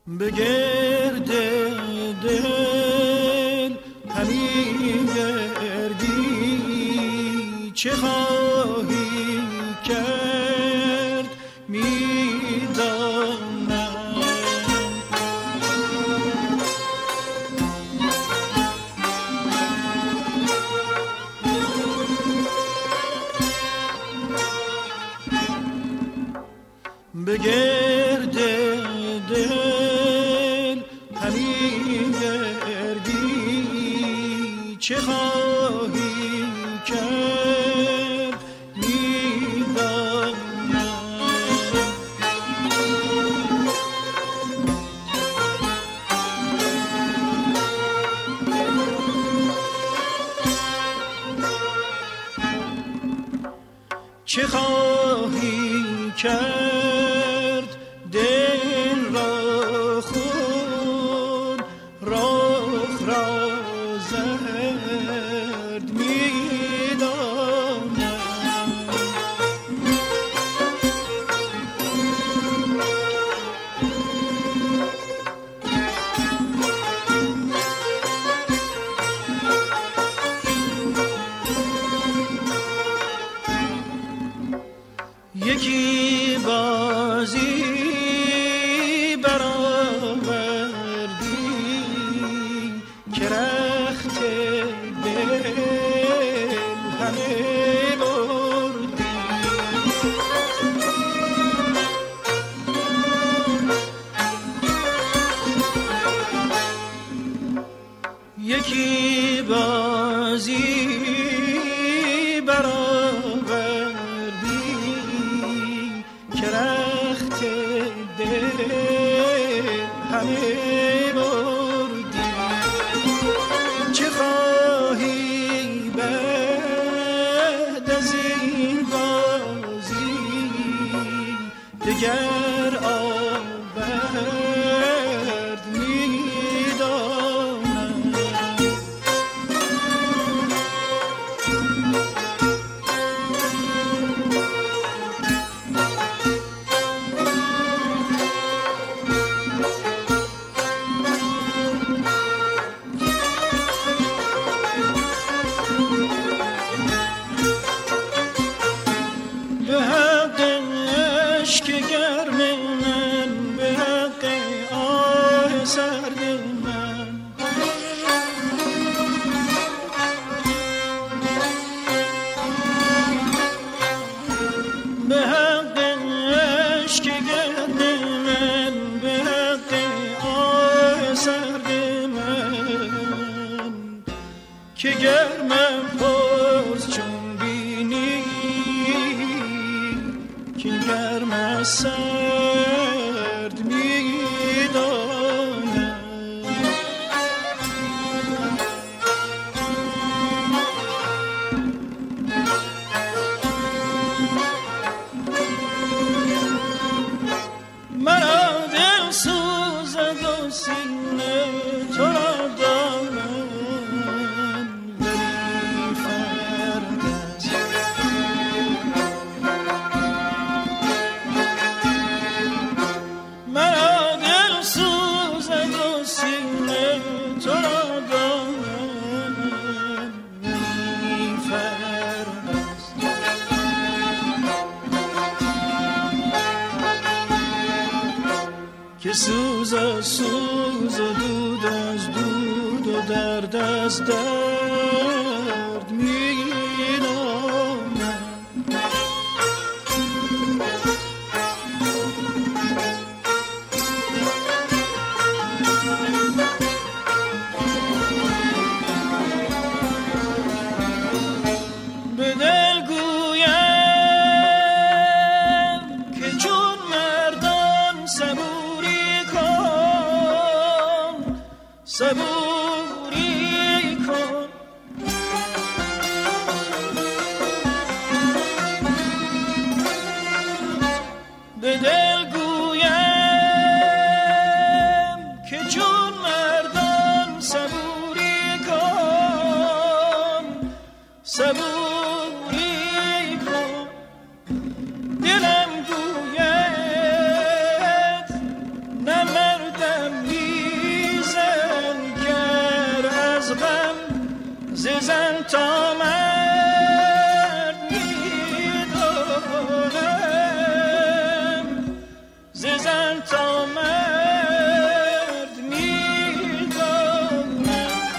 به گرد دل همی گردی، چه خواهی کرد میدانم. به گرد دل همی گردی، چه خواهی کرد میدانم. چه خواهی کرد دل را خود رخ را زرد میدانم. یکی بازی برآوردی که رخت دل همه بردی. یکی بازی که رخت دل همه بردی. چه خواهی بعد از این بازی دگر آورد میدانم. که گرمم پرس چون بینی که گرم سرد میدانم. مرا دل سوزد و سینه تو را که سوز از سوز و دود از دود و درد از درد میدانم. به دل گویم که چون مردان صبوری کن. به دل گویم که چون مردان صبوری کن، صبوری کن. دلم گوید نه مردم زن تا مرد میدانم، زن تا مرد میدانم.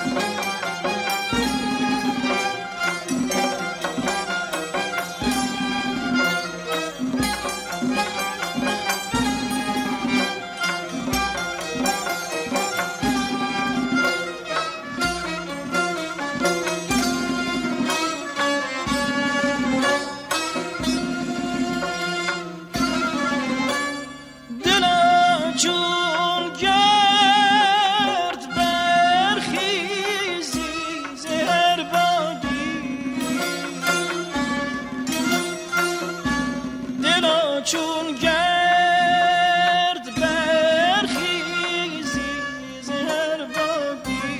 چون گرد برخیزی زهر بادی،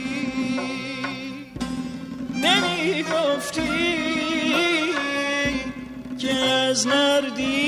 نمی گفتی که از مردی